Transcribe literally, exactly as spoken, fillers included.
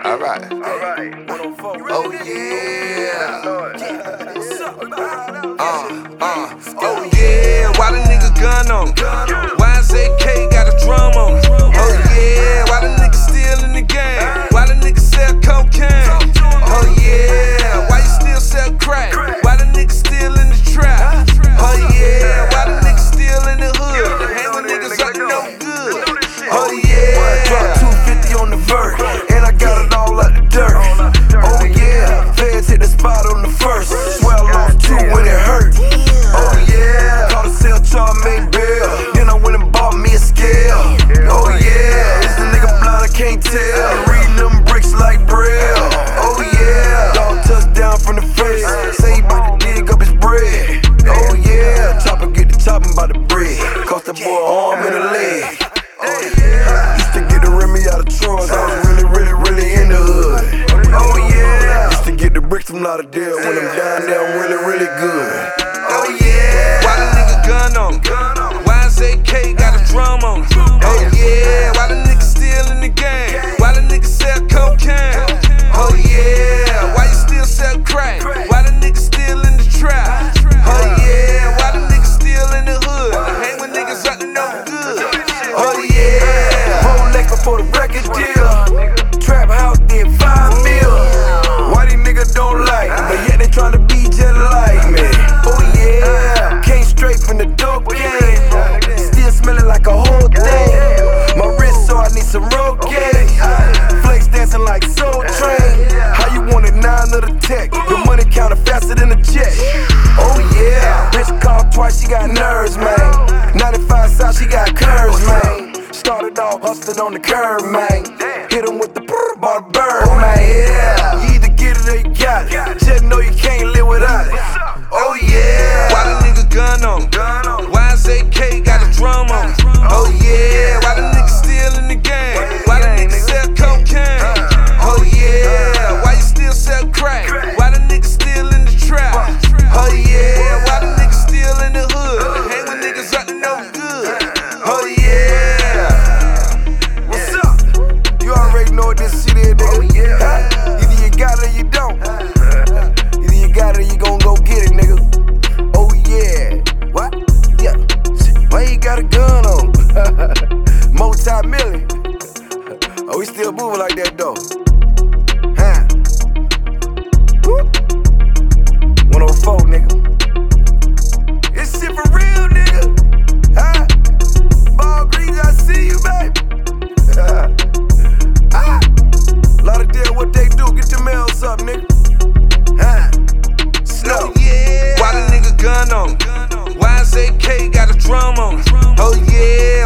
Alright. Oh yeah. Uh, uh, oh yeah. Why the nigga gun on me? Y S A K got a drum on me. Oh yeah. Why the nigga still in the game? Why the nigga sell cocaine? Oh yeah. Why you still sell crack? Why the nigga still in the trap? Oh yeah. Why the nigga still in the hood? Hang with niggas up no good. Oh yeah. Drop two fifty on the vert, and I got it all out the dirt. Oh yeah. Feds hit the spot on the first. Swear I lost two when it hurt. Oh yeah. Caught a cell chart, made bail. Then I went and bought me a scale. Oh yeah. This nigga blind, I can't tell. Reading them bricks like braille. Oh yeah. Dog touchdown from the face. Say he bout to dig up his bread. Oh yeah. Chopper get the chopping by the bread. Cost that boy an arm and a leg. Oh yeah. Used to get the Remy out of Troy's. I was really, really, really in the hood. Oh yeah. Used to get the bricks from Lauderdale. When I'm down there, I'm really, really good. Oh yeah. Why the nigga gun on me? Y S A K got a drum on me. Oh yeah. Why the nigga still in the game? Why the nigga sell cocaine? Oh yeah. Why you still sell crack? Why the nigga still in the trap? Oh yeah. Why the nigga still in the hood? Hang with niggas up to no good. Oh yeah. Rolex before the record deal. Trap house did five mil. Why these niggas don't like me? But yet they tryna be just like me. Oh yeah. Came straight from the dope game. Still smelling like a whole thing. My wrist, so I need some Rogaine. Flakes dancing like Soul Train. How you want it? Nine of the tech. The money counter faster than a check. Oh yeah. Bitch called twice, she got nerves, man. ninety-five South, she got curves, man. Started off hustling on the curb, man. Hit him with the brr, bought a bird, man. Yeah. You either get it or you got it. Just know you can't live without it. Oh yeah. Why the nigga gun on me? Y S A K got a drum on me. Oh yeah. Why the nigga still in the game? Why the nigga sell cocaine? Oh yeah. Why you still sell crack? Why the nigga still in the trap? Oh yeah. Why the nigga still in the hood? Hang with niggas up to no good. Oh yeah. What's up? You already know what this shit is, nigga. Oh yeah. Either you got it or you don't. Either you got it or you gon' go get it, nigga. Oh yeah. What? Yeah. Why you got a gun on? Multi-million. Oh, we still moving like that though. Huh? Woo. one oh four, nigga. This shit for real, nigga. Huh? Ball Greens, I see you, baby. Ah. Lauderdale, what they do? Get your mails up, nigga. Huh? Snow. Yeah. Why the nigga gun on me? Y S A K got a drum on me. Oh yeah.